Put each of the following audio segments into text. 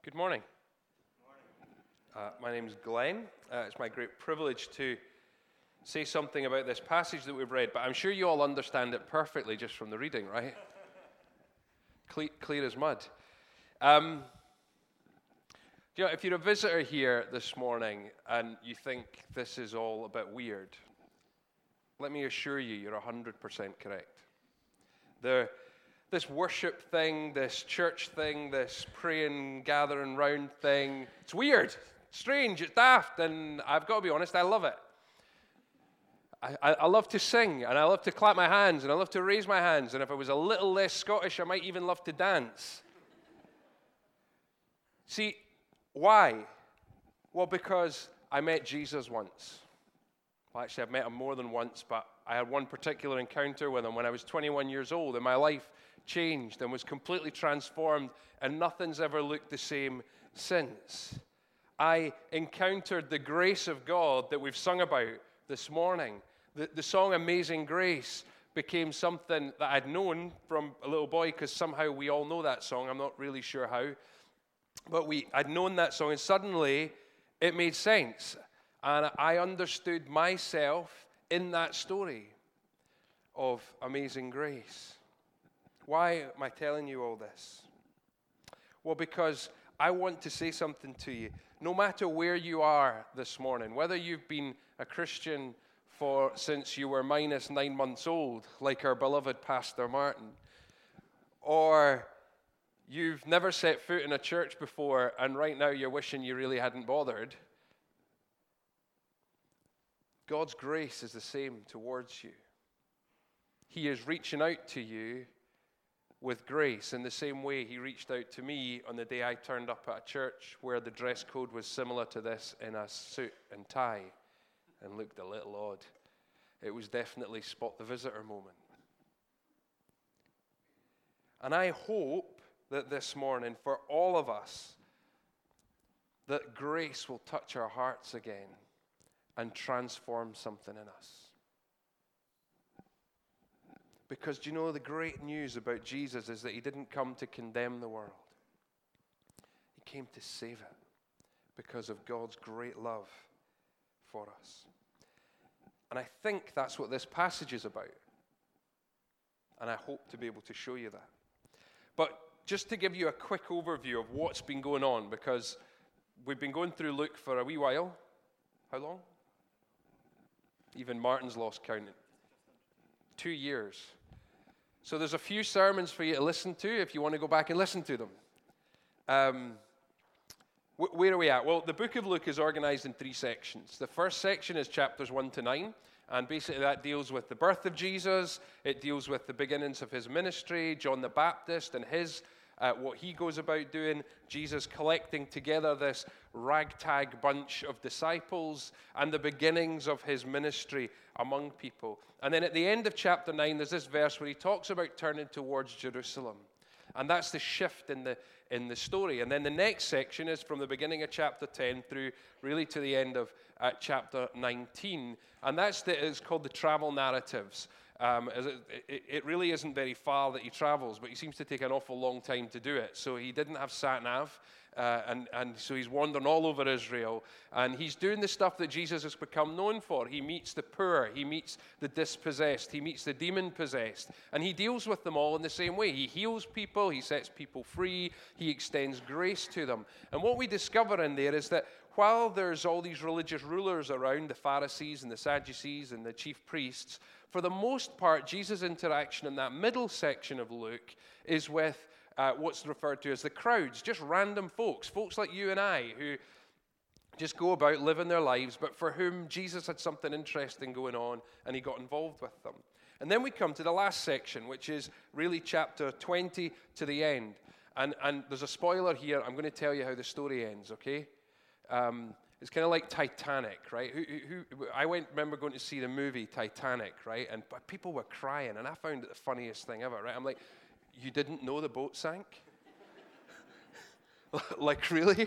Good morning. My name is Glenn. It's my great privilege to say something about this passage that we've read, but I'm sure you all understand it perfectly just from the reading, right? Clear as mud. If you're a visitor here this morning and you think this is all a bit weird, let me assure you, you're 100% correct. This worship thing, this church thing, this praying, gathering round thing, it's weird, strange, it's daft, and I've got to be honest, I love it. I love to sing, and I love to clap my hands, and I love to raise my hands, and if I was a little less Scottish, I might even love to dance. See, why? Well, because I met Jesus once. Well, actually, I've met him more than once, but I had one particular encounter with him when I was 21 years old, and my life changed and was completely transformed, and nothing's ever looked the same since. I encountered the grace of God that we've sung about this morning. The song Amazing Grace became something that I'd known from a little boy, because somehow we all know that song. I'm not really sure how. But I'd known that song, and suddenly it made sense. And I understood myself in that story of Amazing Grace. Why am I telling you all this? Well, because I want to say something to you. No matter where you are this morning, whether you've been a Christian since you were minus 9 months old, like our beloved Pastor Martin, or you've never set foot in a church before and right now you're wishing you really hadn't bothered, God's grace is the same towards you. He is reaching out to you with grace in the same way he reached out to me on the day I turned up at a church where the dress code was similar to this, in a suit and tie, and looked a little odd. It was definitely spot the visitor moment. And I hope that this morning, for all of us, that grace will touch our hearts again and transform something in us. Because do you know the great news about Jesus is that he didn't come to condemn the world. He came to save it because of God's great love for us. And I think that's what this passage is about. And I hope to be able to show you that. But just to give you a quick overview of what's been going on, because we've been going through Luke for a wee while. How long? Even Martin's lost counting. 2 years. So there's a few sermons for you to listen to if you want to go back and listen to them. Where are we at? Well, the book of Luke is organized in 3 sections. The first section is chapters 1 to 9, and basically that deals with the birth of Jesus. It deals with the beginnings of his ministry, John the Baptist and what he goes about doing, Jesus collecting together this ragtag bunch of disciples, and the beginnings of his ministry among people. And then at the end of chapter 9, there's this verse where he talks about turning towards Jerusalem. And that's the shift in the story. And then the next section is from the beginning of chapter 10 through really to the end of chapter 19. And it's called the travel narratives. It really isn't very far that he travels, but he seems to take an awful long time to do it. So he didn't have sat-nav, and so he's wandering all over Israel, and he's doing the stuff that Jesus has become known for. He meets the poor, he meets the dispossessed, he meets the demon-possessed, and he deals with them all in the same way. He heals people, he sets people free, he extends grace to them. And what we discover in there is that while there's all these religious rulers around, the Pharisees and the Sadducees and the chief priests, for the most part, Jesus' interaction in that middle section of Luke is with what's referred to as the crowds, just random folks like you and I, who just go about living their lives, but for whom Jesus had something interesting going on, and he got involved with them. And then we come to the last section, which is really chapter 20 to the end. And there's a spoiler here. I'm going to tell you how the story ends, okay? It's kind of like Titanic, right? I remember going to see the movie Titanic, right? And people were crying, and I found it the funniest thing ever, right? I'm like, you didn't know the boat sank? Like, really?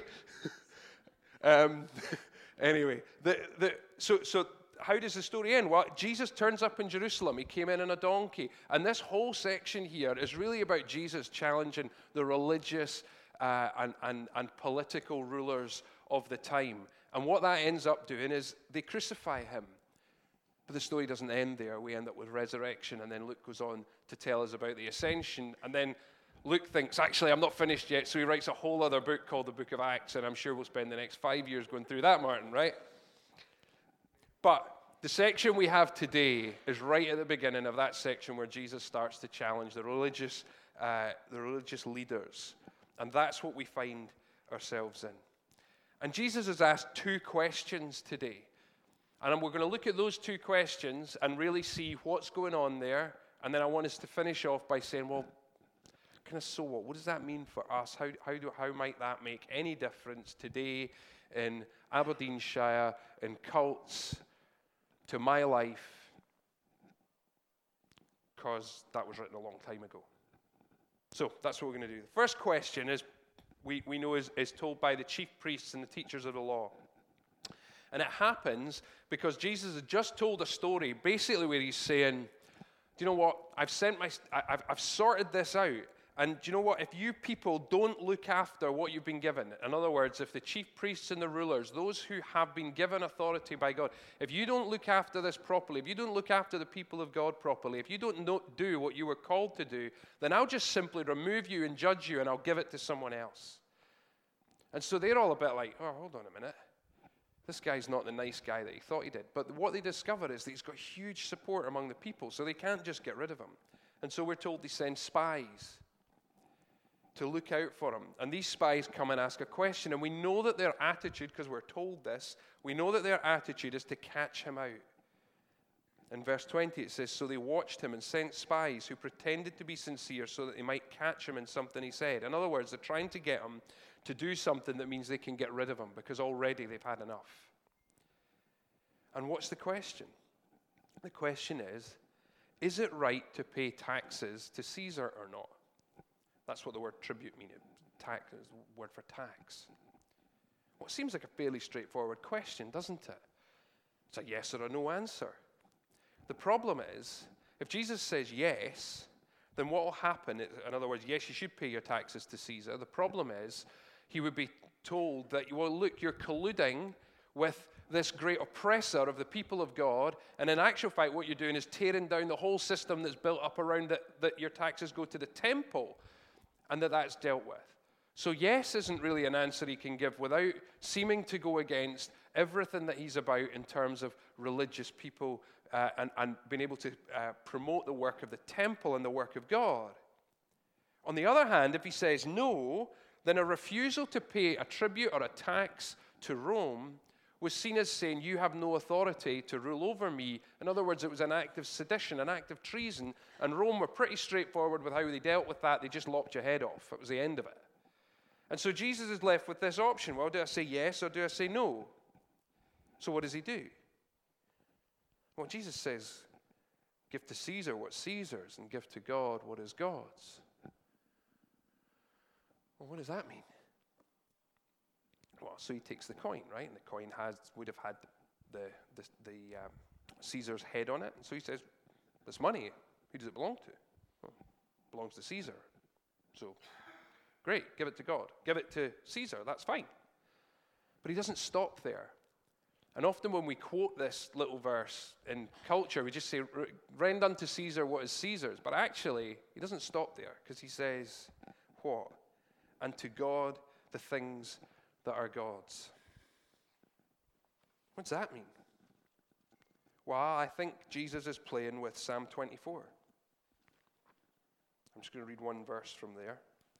Anyway, so how does the story end? Well, Jesus turns up in Jerusalem. He came in on a donkey. And this whole section here is really about Jesus challenging the religious and political rulers of the time. And what that ends up doing is they crucify him. But the story doesn't end there. We end up with resurrection, and then Luke goes on to tell us about the ascension. And then Luke thinks, actually, I'm not finished yet, so he writes a whole other book called the Book of Acts, and I'm sure we'll spend the next 5 years going through that, Martin, right? But the section we have today is right at the beginning of that section where Jesus starts to challenge the religious leaders. And that's what we find ourselves in. And Jesus has asked two questions today. And we're going to look at those two questions and really see what's going on there. And then I want us to finish off by saying, well, kind of so what? What does that mean for us? How might that make any difference today in Aberdeenshire, in cults, to my life? Because that was written a long time ago. So that's what we're going to do. The first question is, we know is told by the chief priests and the teachers of the law. And it happens because Jesus has just told a story, basically where he's saying, do you know what? I've sorted this out. And do you know what? If you people don't look after what you've been given, in other words, if the chief priests and the rulers, those who have been given authority by God, if you don't look after this properly, if you don't look after the people of God properly, if you don't do what you were called to do, then I'll just simply remove you and judge you, and I'll give it to someone else. And so they're all a bit like, oh, hold on a minute. This guy's not the nice guy that he thought he did. But what they discover is that he's got huge support among the people, so they can't just get rid of him. And so we're told they send spies to look out for him. And these spies come and ask a question. And we know that their attitude, because we're told this, we know that their attitude is to catch him out. In verse 20 it says, so they watched him and sent spies who pretended to be sincere so that they might catch him in something he said. In other words, they're trying to get him to do something that means they can get rid of him, because already they've had enough. And what's the question? The question is it right to pay taxes to Caesar or not? That's what the word tribute means. Tax is the word for tax. Well, it seems like a fairly straightforward question, doesn't it? It's a yes or a no answer. The problem is, if Jesus says yes, then what will happen, in other words, yes, you should pay your taxes to Caesar. The problem is, he would be told that, well, look, you're colluding with this great oppressor of the people of God, and in actual fact, what you're doing is tearing down the whole system that's built up around that your taxes go to the temple, and that's dealt with. So yes isn't really an answer he can give without seeming to go against everything that he's about in terms of religious people and being able to promote the work of the temple and the work of God. On the other hand, if he says no, then a refusal to pay a tribute or a tax to Rome was seen as saying, you have no authority to rule over me. In other words, it was an act of sedition, an act of treason, and Rome were pretty straightforward with how they dealt with that. They just lopped your head off. It was the end of it. And so Jesus is left with this option. Well, do I say yes or do I say no? So what does he do? Well, Jesus says, give to Caesar what's Caesar's and give to God what is God's. Well, what does that mean? Well, so he takes the coin, right? And the coin would have had the Caesar's head on it. And so he says, this money, who does it belong to? Well, it belongs to Caesar. So, great, give it to God. Give it to Caesar, that's fine. But he doesn't stop there. And often when we quote this little verse in culture, we just say, rend unto Caesar what is Caesar's. But actually, he doesn't stop there, because he says, what? And to God the things that are God's. What does that mean? Well, I think Jesus is playing with Psalm 24. I'm just going to read one verse from there.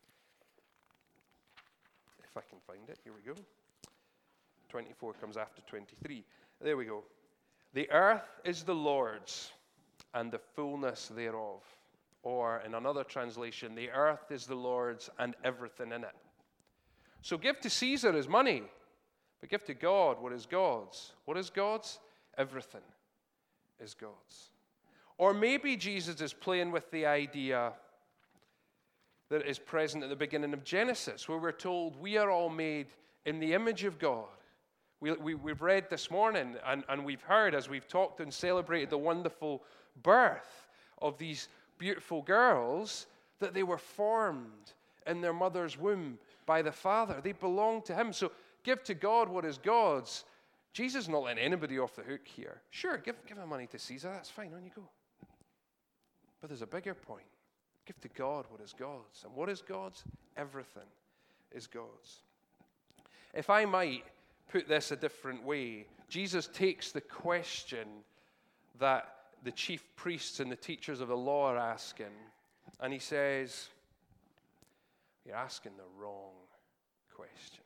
If I can find it. Here we go. 24 comes after 23. There we go. The earth is the Lord's, and the fullness thereof. Or, in another translation, the earth is the Lord's and everything in it. So give to Caesar his money, but give to God what is God's. What is God's? Everything is God's. Or maybe Jesus is playing with the idea that is present at the beginning of Genesis, where we're told we are all made in the image of God. We've read this morning, and we've heard as we've talked and celebrated the wonderful birth of these beautiful girls, that they were formed in their mother's womb by the Father. They belong to him. So give to God what is God's. Jesus is not letting anybody off the hook here. Sure, give him money to Caesar. That's fine. On you go. But there's a bigger point. Give to God what is God's. And what is God's? Everything is God's. If I might put this a different way, Jesus takes the question that the chief priests and the teachers of the law are asking, and he says, you're asking the wrong question.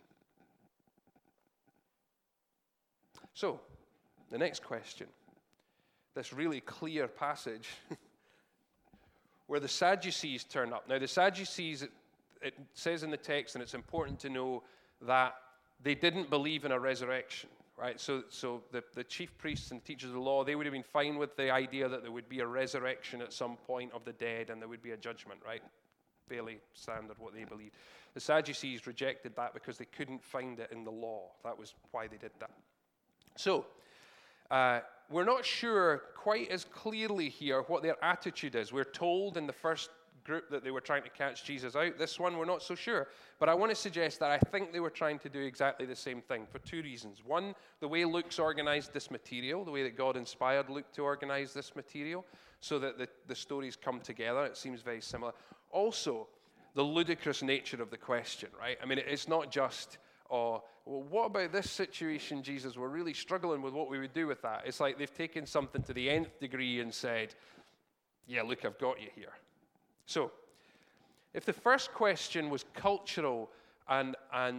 So, the next question, this really clear passage where the Sadducees turn up. Now, the Sadducees, it says in the text, and it's important to know that they didn't believe in a resurrection, right? So the chief priests and teachers of the law, they would have been fine with the idea that there would be a resurrection at some point of the dead and there would be a judgment, right? Fairly standard what they believed. The Sadducees rejected that because they couldn't find it in the law. That was why they did that. So, we're not sure quite as clearly here what their attitude is. We're told in the first group that they were trying to catch Jesus out. This one, we're not so sure. But I want to suggest that I think they were trying to do exactly the same thing for two reasons. One, the way Luke's organized this material, the way that God inspired Luke to organize this material, so that the stories come together. It seems very similar. Also, the ludicrous nature of the question, right? I mean, it's not just, well, what about this situation, Jesus? We're really struggling with what we would do with that. It's like they've taken something to the nth degree and said, yeah, look, I've got you here. So, if the first question was cultural and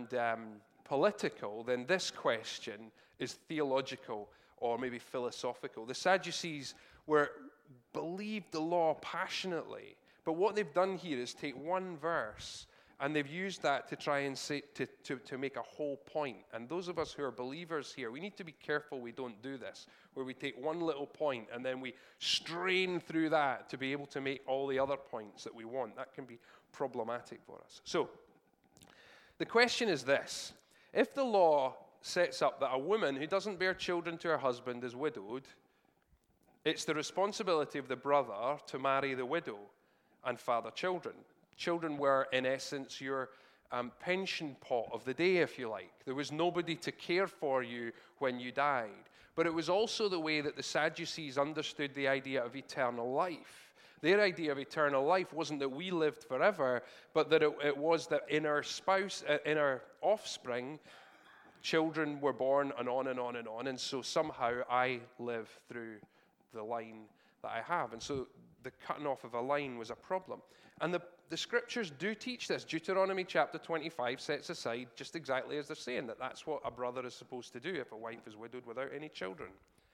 political, then this question is theological or maybe philosophical. The Sadducees believed the law passionately, but what they've done here is take one verse and they've used that to try and say, to make a whole point. And those of us who are believers here, we need to be careful we don't do this, where we take one little point and then we strain through that to be able to make all the other points that we want. That can be problematic for us. So, the question is this. If the law sets up that a woman who doesn't bear children to her husband is widowed, it's the responsibility of the brother to marry the widow and father children. Children were, in essence, your pension pot of the day, if you like. There was nobody to care for you when you died. But it was also the way that the Sadducees understood the idea of eternal life. Their idea of eternal life wasn't that we lived forever, but that it was that in our offspring, children were born and on and on and on. And so somehow I live through the line that I have. And so the cutting off of a line was a problem. And the scriptures do teach this. Deuteronomy chapter 25 sets aside just exactly as they're saying, that that's what a brother is supposed to do if a wife is widowed without any children.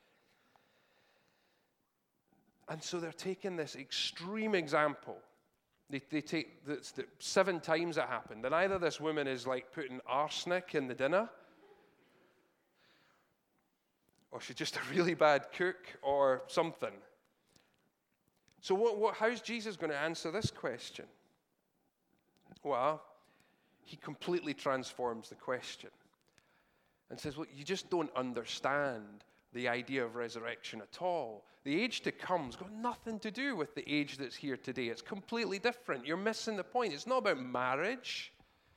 And so they're taking this extreme example. They take the 7 times it happened. And either this woman is like putting arsenic in the dinner, or she's just a really bad cook or something. So how's Jesus going to answer this question? Well, he completely transforms the question and says, well, you just don't understand the idea of resurrection at all. The age to come has got nothing to do with the age that's here today. It's completely different. You're missing the point. It's not about marriage.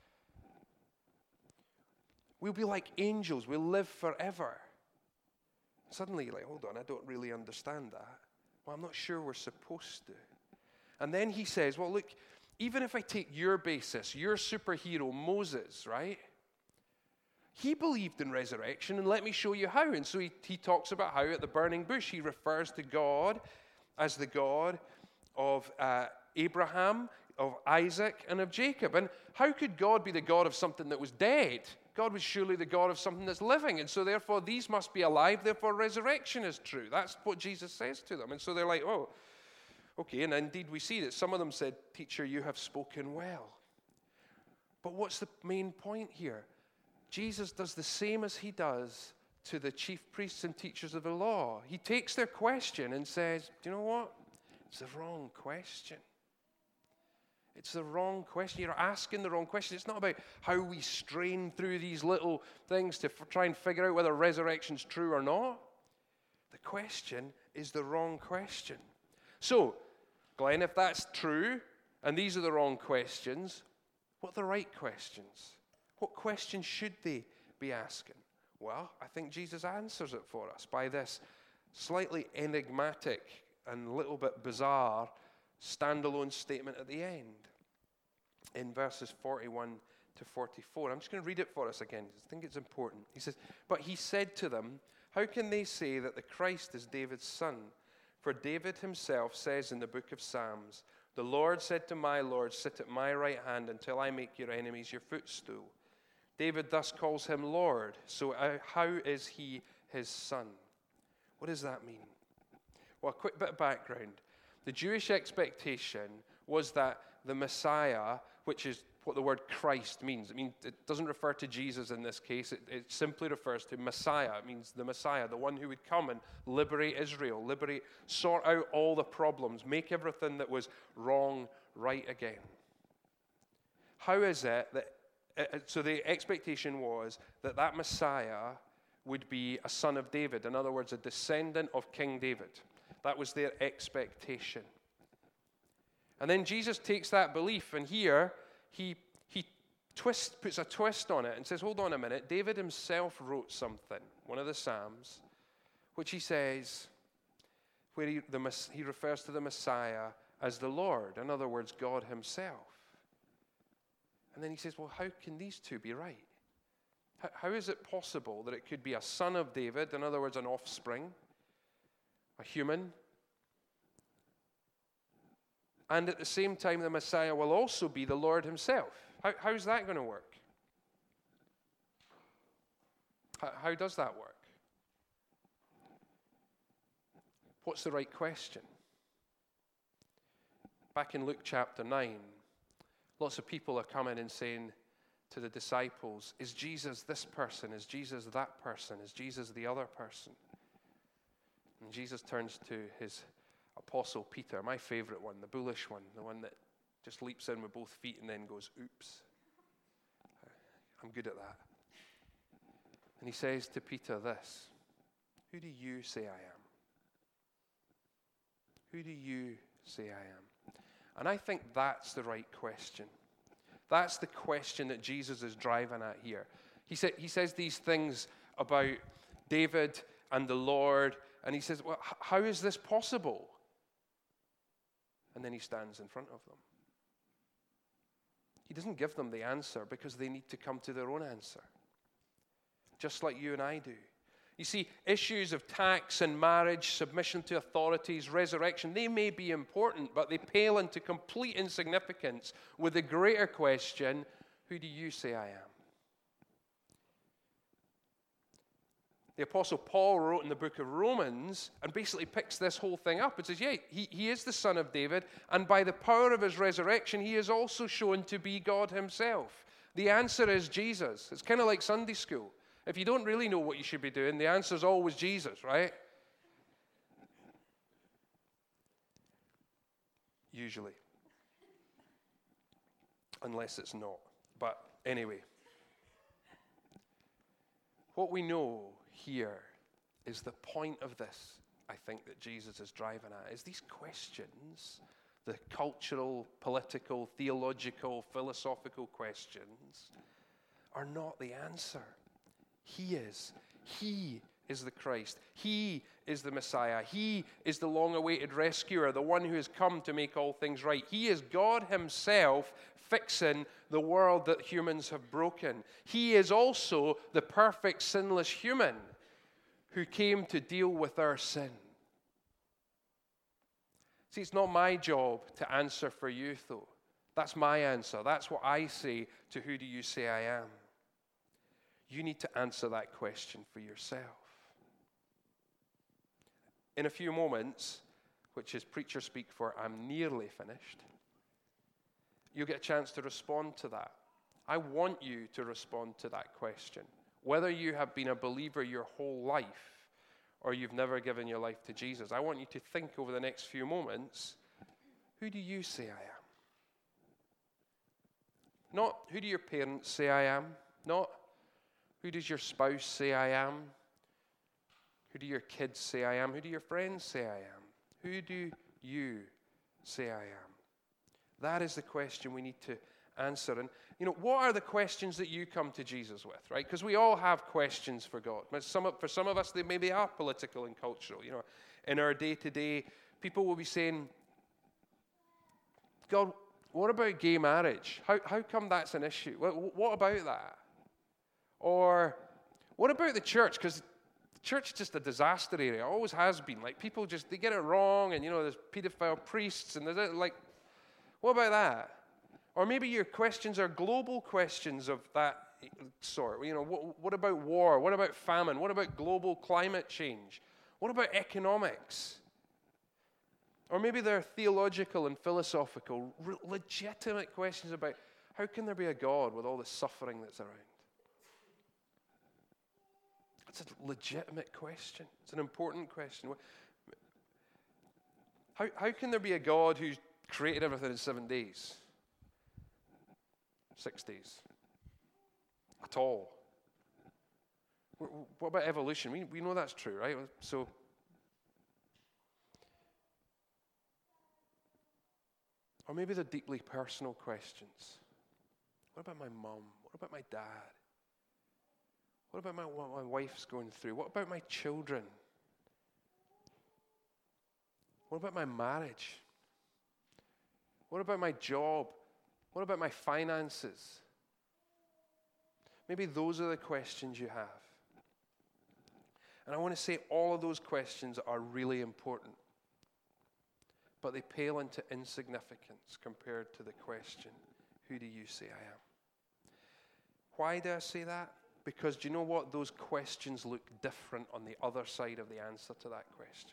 We'll be like angels. We'll live forever. Suddenly you're like, hold on, I don't really understand that. Well, I'm not sure we're supposed to. And then he says, well, look, even if I take your basis, your superhero, Moses, right? He believed in resurrection, and let me show you how. And so he talks about how at the burning bush he refers to God as the God of Abraham, of Isaac, and of Jacob. And how could God be the God of something that was dead? God was surely the God of something that's living. And so therefore these must be alive, therefore resurrection is true. That's what Jesus says to them. And so they're like, oh, okay. And indeed we see that some of them said, teacher, you have spoken well. But what's the main point here? Jesus does the same as he does to the chief priests and teachers of the law. He takes their question and says, do you know what? It's the wrong question. It's the wrong question. You're asking the wrong question. It's not about how we strain through these little things to try and figure out whether resurrection's true or not. The question is the wrong question. So, Glenn, if that's true, and these are the wrong questions, What are the right questions? What questions should they be asking? Well, I think Jesus answers it for us by this slightly enigmatic and a little bit bizarre standalone statement at the end in verses 41 to 44. I'm just going to read it for us again. I think it's important. He says, "But he said to them, 'How can they say that the Christ is David's son? For David himself says in the book of Psalms, the Lord said to my Lord, sit at my right hand until I make your enemies your footstool. David thus calls him Lord. So how is he his son?'" What does that mean? Well, a quick bit of background. The Jewish expectation was that the Messiah, which is what the word Christ means. It doesn't refer to Jesus in this case. It simply refers to Messiah. It means the Messiah, the one who would come and liberate Israel, sort out all the problems, make everything that was wrong right again. How is it that, so the expectation was that Messiah would be a son of David. In other words, a descendant of King David. That was their expectation. And then Jesus takes that belief, and here he puts a twist on it and says, hold on a minute, David himself wrote something, one of the Psalms, which he says, where he refers to the Messiah as the Lord, in other words, God himself. And then he says, well, how can these two be right? How is it possible that it could be a son of David, in other words, an offspring, a human, and at the same time the Messiah will also be the Lord himself? How's that going to work? How does that work? What's the right question? Back in Luke chapter 9, lots of people are coming and saying to the disciples, is Jesus this person? Is Jesus that person? Is Jesus the other person? And Jesus turns to his apostle Peter, my favorite one, the bullish one, the one that just leaps in with both feet and then goes, oops. I'm good at that. And he says to Peter this, who do you say I am? Who do you say I am? And I think that's the right question. That's the question that Jesus is driving at here. He says these things about David and the Lord, and he says, well, how is this possible? And then he stands in front of them. He doesn't give them the answer because they need to come to their own answer, just like you and I do. You see, issues of tax and marriage, submission to authorities, resurrection, they may be important, but they pale into complete insignificance with the greater question, who do you say I am? The Apostle Paul wrote in the book of Romans and basically picks this whole thing up and says, yeah, he is the son of David, and by the power of his resurrection, he is also shown to be God himself. The answer is Jesus. It's kind of like Sunday school. If you don't really know what you should be doing, the answer is always Jesus, right? Usually. Unless it's not. But anyway. What we know here is the point of this, I think, that Jesus is driving at, is these questions, the cultural, political, theological, philosophical questions, are not the answer. He is the Christ. He is the Messiah. He is the long-awaited rescuer, the one who has come to make all things right. He is God himself fixing the world that humans have broken. He is also the perfect, sinless human who came to deal with our sin. See, it's not my job to answer for you, though. That's my answer. That's what I say to who do you say I am. You need to answer that question for yourself. In a few moments, which is preacher speak for I'm nearly finished, you'll get a chance to respond to that. I want you to respond to that question. Whether you have been a believer your whole life or you've never given your life to Jesus, I want you to think over the next few moments, who do you say I am? Not who do your parents say I am? Not who does your spouse say I am? Who do your kids say I am? Who do your friends say I am? Who do you say I am? That is the question we need to answer. And, what are the questions that you come to Jesus with, right? Because we all have questions for God. But for some of us, they maybe are political and cultural. In our day-to-day, people will be saying, God, what about gay marriage? How come that's an issue? What about that? Or what about the church? Because the church is just a disaster area. It always has been. Like, people they get it wrong, and, there's pedophile priests, and there's, what about that? Or maybe your questions are global questions of that sort. What about war? What about famine? What about global climate change? What about economics? Or maybe they're theological and philosophical, legitimate questions about how can there be a God with all the suffering that's around? It's a legitimate question. It's an important question. How can there be a God who's created everything in 7 days? 6 days? At all? What about evolution? We know that's true, right? So, or maybe they're deeply personal questions. What about my mom? What about my dad? What about what my wife's going through? What about my children? What about my marriage? What about my job? What about my finances? Maybe those are the questions you have. And I want to say all of those questions are really important. But they pale into insignificance compared to the question, who do you say I am? Why do I say that? Because do you know what? Those questions look different on the other side of the answer to that question.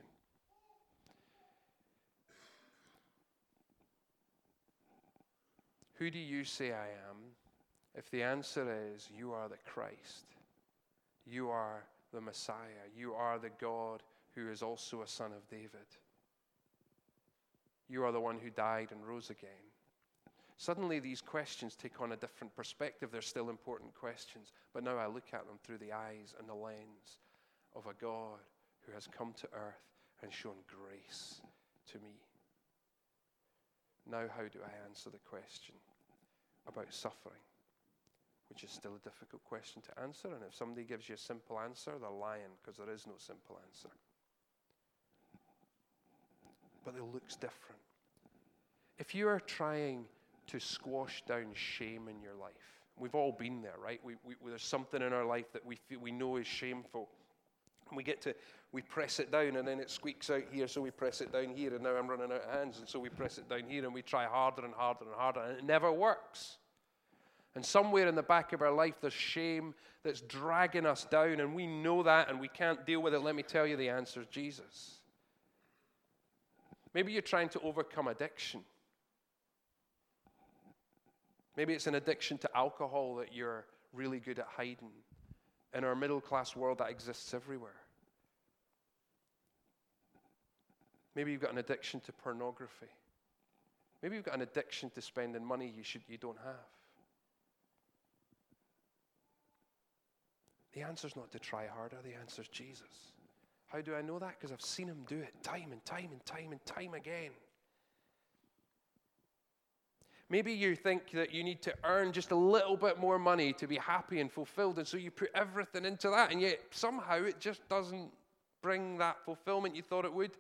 Who do you say I am? If the answer is, you are the Christ, you are the Messiah, you are the God who is also a son of David, you are the one who died and rose again. Suddenly these questions take on a different perspective. They're still important questions, but now I look at them through the eyes and the lens of a God who has come to earth and shown grace to me. Now how do I answer the question about suffering, which is still a difficult question to answer, and if somebody gives you a simple answer, they're lying, because there is no simple answer. But it looks different. If you are trying to squash down shame in your life, we've all been there, right? There's something in our life that we know is shameful. And we press it down, and then it squeaks out here, so we press it down here, and now I'm running out of hands, and so we press it down here, and we try harder and harder and harder, and it never works. And somewhere in the back of our life, there's shame that's dragging us down, and we know that, and we can't deal with it. Let me tell you, the answer is Jesus. Maybe you're trying to overcome addiction. Maybe it's an addiction to alcohol that you're really good at hiding. In our middle-class world, that exists everywhere. Maybe you've got an addiction to pornography. Maybe you've got an addiction to spending money you don't have. The answer's not to try harder. The answer's Jesus. How do I know that? Because I've seen him do it time and time and time and time again. Maybe you think that you need to earn just a little bit more money to be happy and fulfilled, and so you put everything into that, and yet somehow it just doesn't bring that fulfillment you thought it would.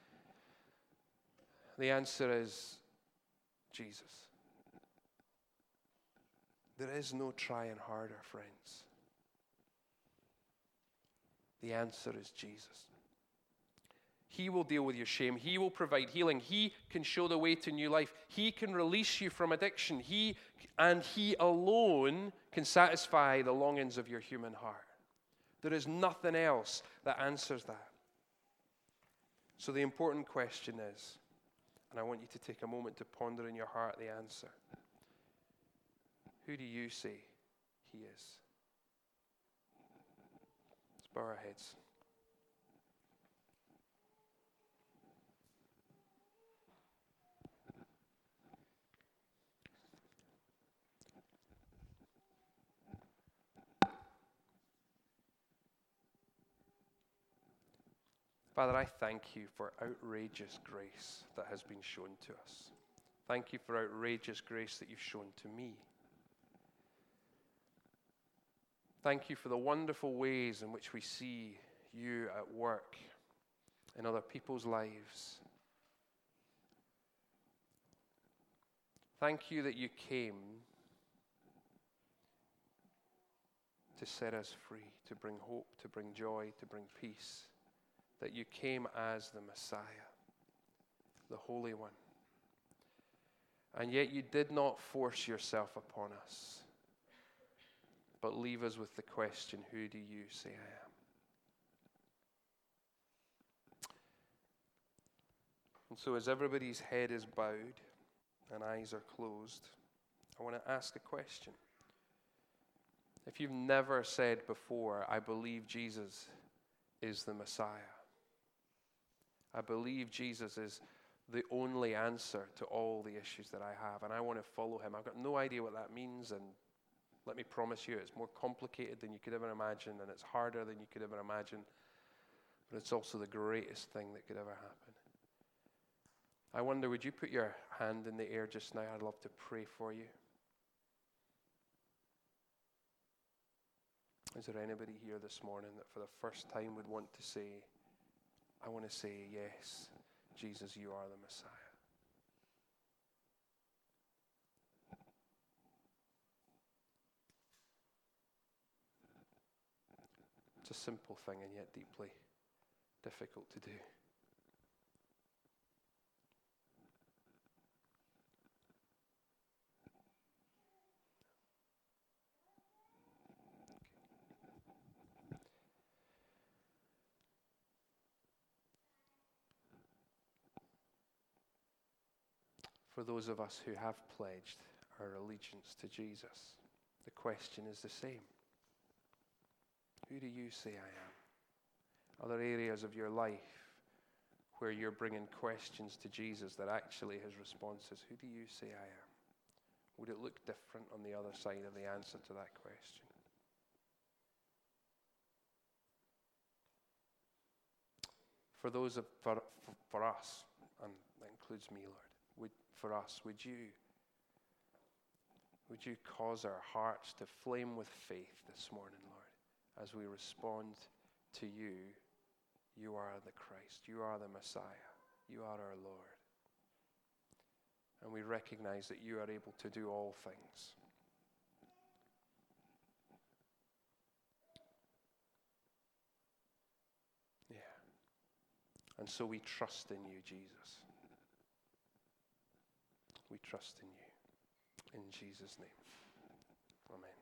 The answer is Jesus. There is no trying harder, friends. The answer is Jesus. He will deal with your shame. He will provide healing. He can show the way to new life. He can release you from addiction. He alone can satisfy the longings of your human heart. There is nothing else that answers that. So the important question is, and I want you to take a moment to ponder in your heart the answer. Who do you say he is? Let's bow our heads. Father, I thank you for outrageous grace that has been shown to us. Thank you for outrageous grace that you've shown to me. Thank you for the wonderful ways in which we see you at work in other people's lives. Thank you that you came to set us free, to bring hope, to bring joy, to bring peace. That you came as the Messiah, the Holy One. And yet you did not force yourself upon us, but leave us with the question, who do you say I am? And so as everybody's head is bowed and eyes are closed, I want to ask a question. If you've never said before, I believe Jesus is the Messiah. I believe Jesus is the only answer to all the issues that I have, and I want to follow him. I've got no idea what that means, and let me promise you, it's more complicated than you could ever imagine, and it's harder than you could ever imagine, but it's also the greatest thing that could ever happen. I wonder, would you put your hand in the air just now? I'd love to pray for you. Is there anybody here this morning that for the first time would want to say, I want to say, yes, Jesus, you are the Messiah? It's a simple thing and yet deeply difficult to do. For those of us who have pledged our allegiance to Jesus, the question is the same. Who do you say I am? Are there areas of your life where you're bringing questions to Jesus that actually his response is, who do you say I am? Would it look different on the other side of the answer to that question? For those for us, and that includes me, Lord, for us, would you cause our hearts to flame with faith this morning, Lord, as we respond to you? You are the Christ. You are the Messiah. You are our Lord. And we recognize that you are able to do all things. Yeah. And so we trust in you, Jesus. We trust in you. In Jesus' name. Amen.